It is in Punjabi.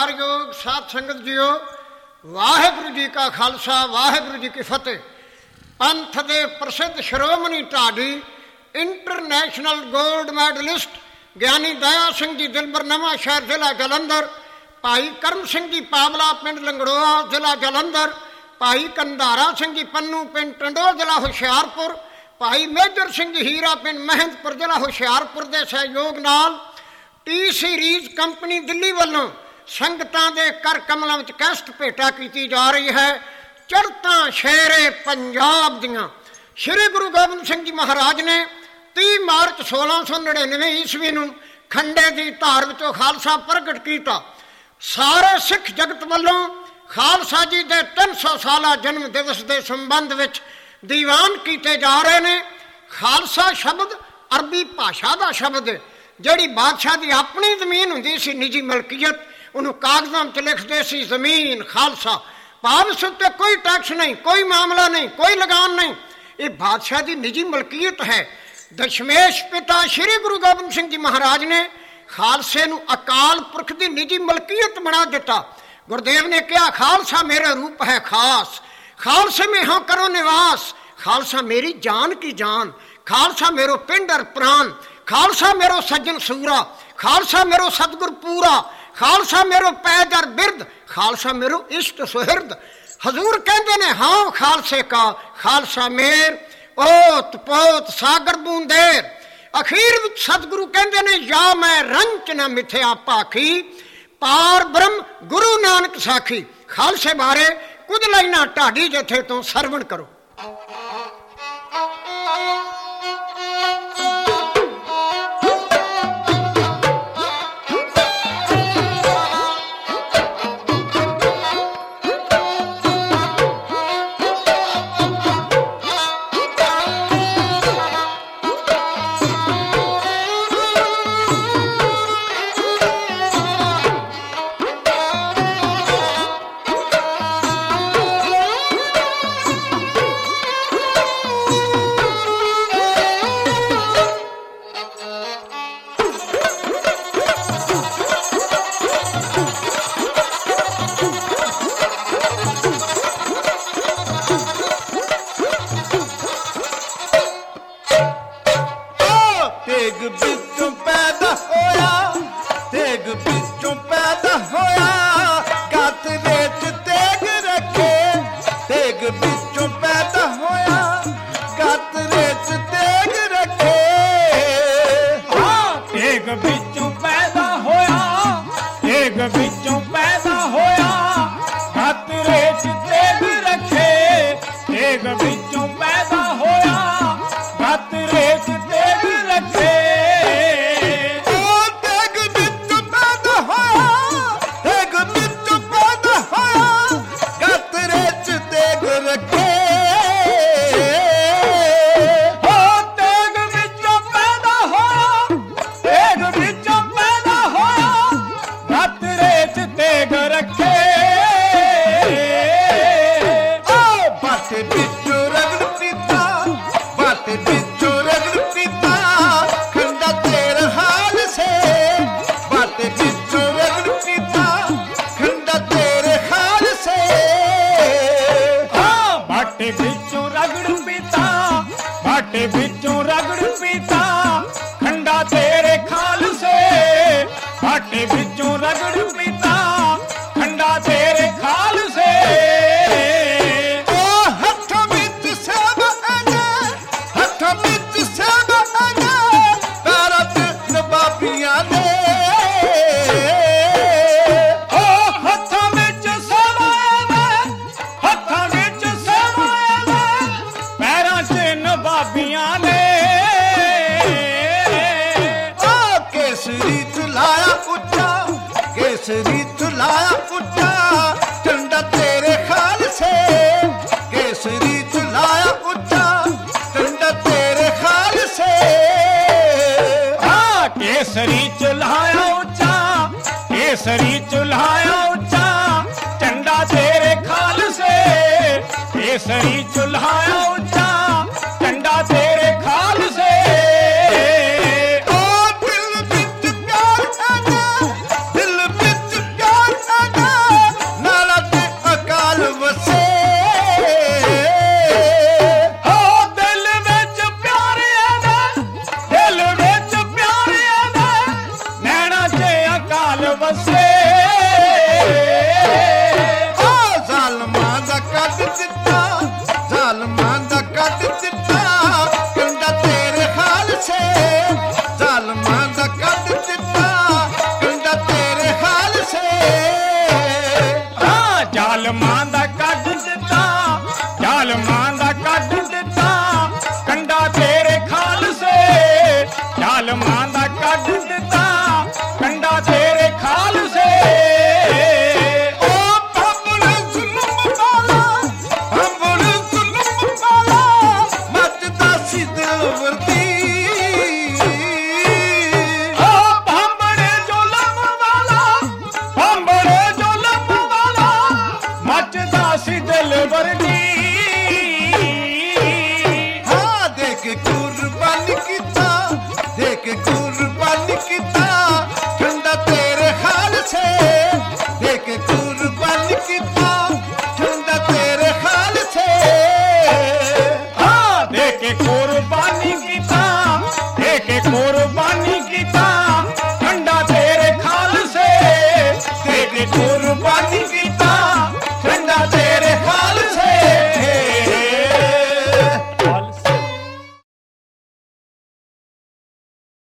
ਸਤਿਕਾਰਯੋਗ ਸਾਧ ਸੰਗਤ ਜੀਓ, ਵਾਹਿਗੁਰੂ ਜੀ ਕਾ ਖਾਲਸਾ, ਵਾਹਿਗੁਰੂ ਜੀ ਕੀ ਫਤਿਹ। ਪੰਥ ਦੇ ਪ੍ਰਸਿੱਧ ਸ਼੍ਰੋਮਣੀ ਢਾਡੀ ਇੰਟਰਨੈਸ਼ਨਲ ਗੋਲਡ ਮੈਡਲਿਸਟ ਗਿਆਨੀ ਦਇਆ ਸਿੰਘ ਜੀ ਦਿਲਬਰ ਨਵਾਂ ਸ਼ਹਿਰ ਜ਼ਿਲ੍ਹਾ ਜਲੰਧਰ, ਭਾਈ ਕਰਮ ਸਿੰਘ ਜੀ ਪਾਵਲਾ ਪਿੰਡ ਲੰਗੜੋਆ ਜ਼ਿਲ੍ਹਾ ਜਲੰਧਰ, ਭਾਈ ਕੰਧਾਰਾ ਸਿੰਘ ਜੀ ਪੰਨੂ ਪਿੰਡ ਟੰਡੋ ਜ਼ਿਲ੍ਹਾ ਹੁਸ਼ਿਆਰਪੁਰ, ਭਾਈ ਮੇਜਰ ਸਿੰਘ ਜੀ ਹੀਰਾ ਪਿੰਡ ਮਹਿੰਦਪੁਰ ਜ਼ਿਲ੍ਹਾ ਹੁਸ਼ਿਆਰਪੁਰ ਦੇ ਸਹਿਯੋਗ ਨਾਲ ਟੀ ਸੀਰੀਜ਼ ਕੰਪਨੀ ਦਿੱਲੀ ਵੱਲੋਂ ਸੰਗਤਾਂ ਦੇ ਕਰ ਕਮਲਾਂ ਵਿੱਚ ਕੈਸਟ ਭੇਟਾ ਕੀਤੀ ਜਾ ਰਹੀ ਹੈ। ਚੜ੍ਹਤਾਂ ਸ਼ੇਰੇ ਪੰਜਾਬ ਦੀਆਂ ਸ਼੍ਰੀ ਗੁਰੂ ਗੋਬਿੰਦ ਸਿੰਘ ਜੀ ਮਹਾਰਾਜ ਨੇ 30 ਮਾਰਚ 1699 ਈਸਵੀ ਨੂੰ ਖੰਡੇ ਦੀ ਧਾਰ ਵਿੱਚੋਂ ਖਾਲਸਾ ਪ੍ਰਗਟ ਕੀਤਾ। ਸਾਰੇ ਸਿੱਖ ਜਗਤ ਵੱਲੋਂ ਖਾਲਸਾ ਜੀ ਦੇ 300 ਸਾਲਾ ਜਨਮ ਦਿਵਸ ਦੇ ਸੰਬੰਧ ਵਿੱਚ ਦੀਵਾਨ ਕੀਤੇ ਜਾ ਰਹੇ ਨੇ। ਖਾਲਸਾ ਸ਼ਬਦ ਅਰਬੀ ਭਾਸ਼ਾ ਦਾ ਸ਼ਬਦ ਹੈ। ਜਿਹੜੀ ਬਾਦਸ਼ਾਹ ਦੀ ਆਪਣੀ ਜ਼ਮੀਨ ਹੁੰਦੀ ਸੀ, ਨਿੱਜੀ ਮਲਕੀਅਤ, ਉਹਨੂੰ ਕਾਗਜ਼ਾਂ ਵਿੱਚ ਲਿਖਦੇ ਸੀ ਜ਼ਮੀਨ ਖਾਲਸਾ। ਭਾਵ ਇਸ ਉੱਤੇ ਕੋਈ ਟੈਕਸ ਨਹੀਂ, ਕੋਈ ਮਾਮਲਾ ਨਹੀਂ, ਕੋਈ ਲਗਾਨ ਨਹੀਂ। ਇਹ ਬਾਦਸ਼ਾਹ ਦੀ ਨਿੱਜੀ ਮਲਕੀਅਤ ਹੈ। ਦਸ਼ਮੇਸ਼ ਪਿਤਾ ਸ਼੍ਰੀ ਗੁਰੂ ਗੋਬਿੰਦ ਸਿੰਘ ਜੀ ਮਹਾਰਾਜ ਨੇ ਖਾਲਸੇ ਨੂੰ ਅਕਾਲ ਪੁਰਖ ਦੀ ਨਿੱਜੀ ਮਲਕੀਅਤ ਬਣਾ ਦਿੱਤਾ। ਗੁਰਦੇਵ ਨੇ ਕਿਹਾ, ਖਾਲਸਾ ਮੇਰਾ ਰੂਪ ਹੈ ਖਾਸ, ਖਾਲਸੇ में हाँ करो निवास, खालसा मेरी जान की जान, खालसा मेरो पिंड और प्राण, खालसा मेरो सज्जन सूरा, खालसा मेरो सतगुर पूरा, खालसा मेरो पैद और बिरद, खालसा मेरो इष्ट सुहिरद। हजूर कहते ने हाँ खालसे का, खालसा मेर ओत पोत सागर बूंदेर। अखीर विच सतगुरु कहते ने या मैं रंच न मिथ्या पाखी, पार ब्रह्म गुरु नानक साखी। खालसे बारे कुछ लाइना ढाडी जथे तो सरवण करो। दिल विच प्यार ਦਿੱਤਾ ਕੰਡਾ ਤੇਰੇ ਖਾਲਸੇ ਜ਼ਾਲਮਾਂ ਦਾ ਕੱਢ ਦਿੱਤਾ ਕੰਡਾ ਤੇਰੇ ਖਾਲਸੇ ਜ਼ਾਲਮਾਂ ਦਾ ਕੱਢ ਦਿੱਤਾ ਜ਼ਾਲਮਾਂ ਦਾ ਕੱਢ ਦਿੱਤਾ ਕੰਡਾ ਤੇਰੇ ਖਾਲਸੇ ਜ਼ਾਲਮਾਂ ਦਾ ਕੱਢ ਦਿੱਤਾ ਕੰਡਾ ਤੇਰੇ ਖਾਲਸੇ ਵਰਗੀ